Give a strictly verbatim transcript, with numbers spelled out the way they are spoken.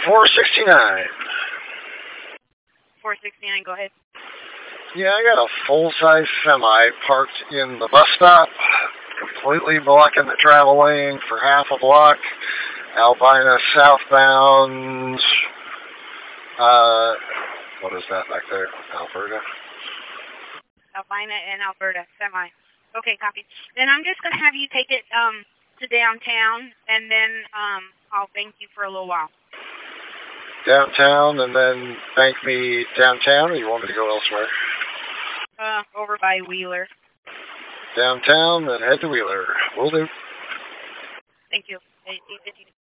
four sixty-nine. four sixty-nine, go ahead. Yeah, I got a full-size semi parked in the bus stop, completely blocking the travel lane for half a block. Albina southbound. Uh, what is that back there? Alberta. Albina and Alberta, semi. Okay, copy. Then I'm just going to have you take it um, to downtown, and then um, I'll bank you for a little while. Downtown, and then bank me downtown, or you want me to go elsewhere? Uh, over by Wheeler. Downtown, then head to Wheeler. Will do. Thank you. eight fifty